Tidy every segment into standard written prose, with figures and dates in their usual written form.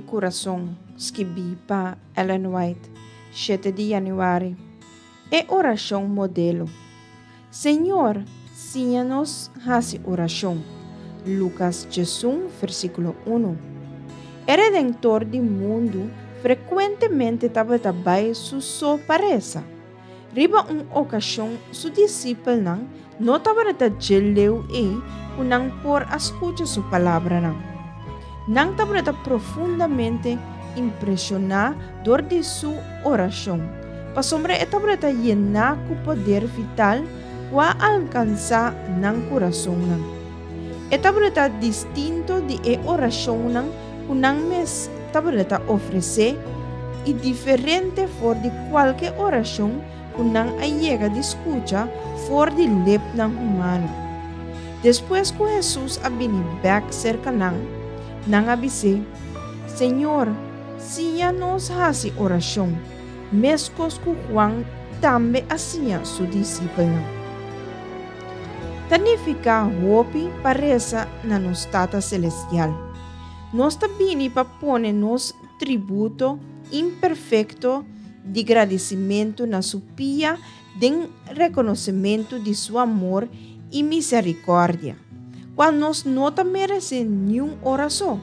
coração, escrevi para Ellen White, 7 de janeiro. É oração modelo. Senhor, ensina-nos essa oração. Lucas 16, versículo 1. O Redentor do mundo frequentemente estava trabalhando sua pareça. Riba uma ocasião, seu discípulo não estava geleu e não por escutar sua palavra. Não estava profundamente impressionado de sua oração. Para sombra estava llenar com poder vital para alcançar no coração. Estava distinto de oração que não mes estava oferecer e diferente for de qualquer oração que não chega de escuta for de lep humano. Depois que Jesus vini back cerca não avise, Senhor, ensina-nos essa oração, mesmo que Juan também ensina seu discípulo. Tanifica hope parece na nossa Tata Celestial. Nós também para pôr nos tributo imperfeito de agradecimento na sua pia de reconhecimento de seu amor e misericórdia. Quando nós não merecemos nenhuma oração.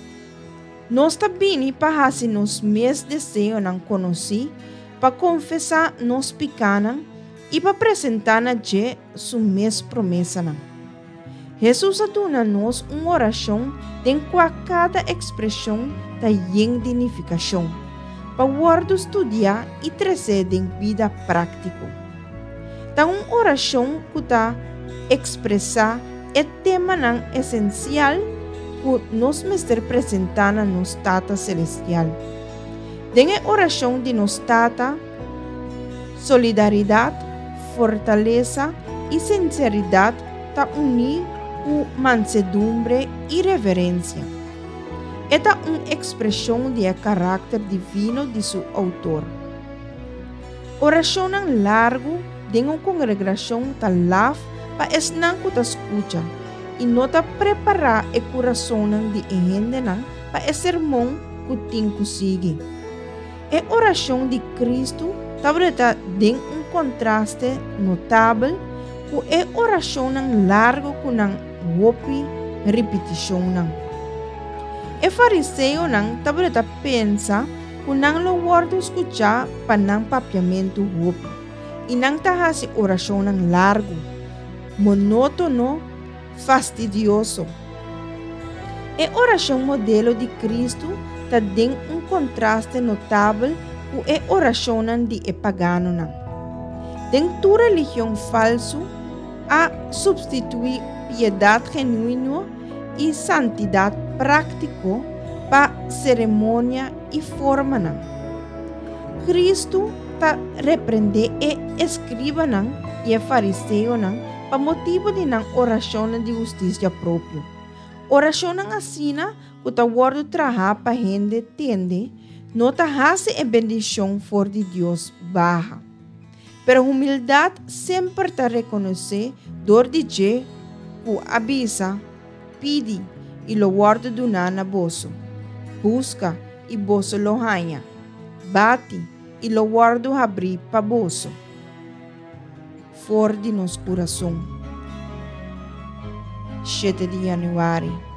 Nós também para fazer nos meus desejos não conhecer, para confessar nos pecados e para apresentar a Deus sua mes promessa. Jesus dá-nos uma oração em cada expressão da identificação, para estudar e trazer em vida prática. Então, uma oração que está expressa o tema essencial que nos mestre apresentar na nossa Tata Celestial. Dengue oração de nossa Tata, solidariedade, fortaleza e sinceridade está unir com mansedumbre e reverência. Esta é uma expressão de caráter divino de seu autor. Oração largo de uma congregação está lá para estar que escuta e não está preparar o coração de gente para o sermão que tem que seguir. A oração de Cristo está em um contraste notável com a oração largo com a repetição. O fariseu estava pensa que não lo guarda escuchar para não papiamento hopi e não está a oração largo, monótono, fastidioso. A oração modelo de Cristo está em um contraste notável com a oração de pagano. Dentro da religião falsa, a substituir piedade genuína e santidade prática para cerimônia e forma. Cristo está repreender e escriba e fariseu para motivo de oração de justiça própria. Oração assina que está guardo trabalhar para gente entende, não está a bendição for de Deus barra. Pero humildade sempre está reconhecer dor de Deus que avisa, pede e lo guarda do na bolso. Busca e bolso lo ganha. Bate e lo guarda abrir para bolso. For de nos coração. 7 de janeiro.